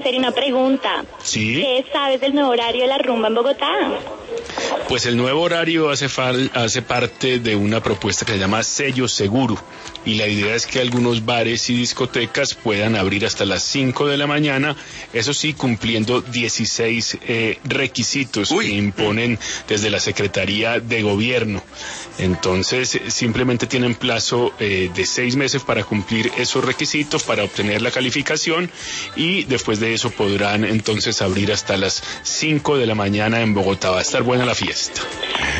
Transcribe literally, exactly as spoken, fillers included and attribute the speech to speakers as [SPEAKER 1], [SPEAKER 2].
[SPEAKER 1] Sería una pregunta.
[SPEAKER 2] Sí.
[SPEAKER 1] ¿Qué sabes del nuevo horario de la rumba en Bogotá?
[SPEAKER 2] Pues el nuevo horario hace, fal, hace parte de una propuesta que se llama Sello Seguro, y la idea es que algunos bares y discotecas puedan abrir hasta las cinco de la mañana, eso sí, cumpliendo dieciséis eh, requisitos Uy. que imponen desde la Secretaría de Gobierno. Entonces, simplemente tienen plazo eh, de seis meses para cumplir esos requisitos, para obtener la calificación, y después de eso podrán entonces abrir hasta las cinco de la mañana en Bogotá. Va a estar buena la fiesta.